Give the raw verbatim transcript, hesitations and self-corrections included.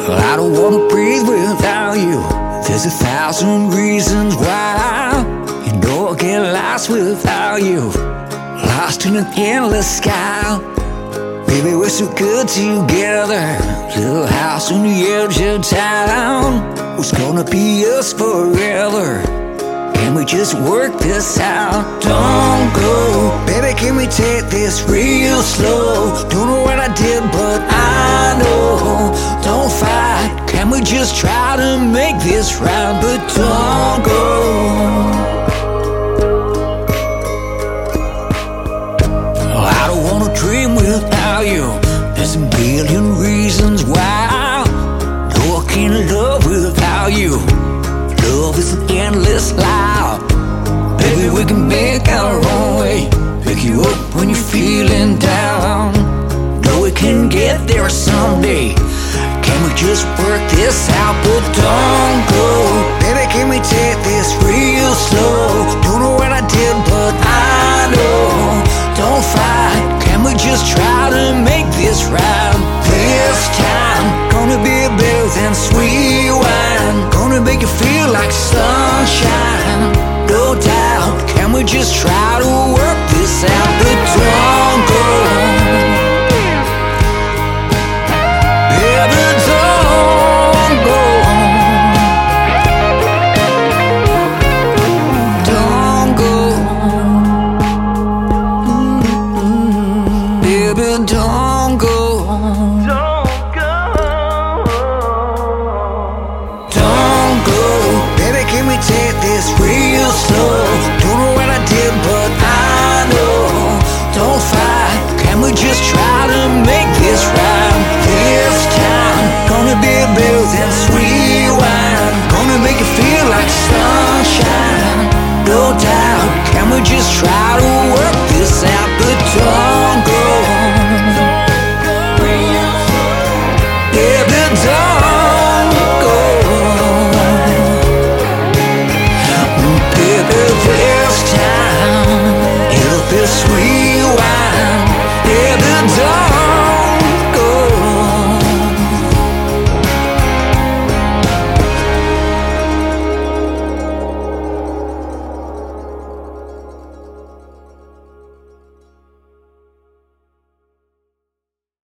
Well, I don't wanna breathe without you. There's a thousand reasons why. You know I get lost without you, lost in an endless sky. Baby, we're so good together. Little house on the edge of town. What's gonna be us forever? Can we just work this out? Don't go, baby, can we take this real slow? Don't know what I did, but I know. Don't fight, can we just try to make this right? But don't go. I don't wanna dream without you. There's a million reasons why. No, I can't love without you. Love is an endless lie. Baby, we can make our own way. Pick you up when you're feeling down. Know we can get there someday. Can we just work this out? But don't go, baby, can we take this real slow? Don't know what I did, but I know. Don't fight, can we just try to make this right? This time, gonna be better than sweet wine. Gonna make you feel like sunshine. No doubt, can we just try to work this out? But don't go, baby, don't go. Don't go, mm-hmm. Baby, don't go. Take this real slow. Don't know what I did, but I know. Don't fight, can we just try to make this right? This time, gonna be better than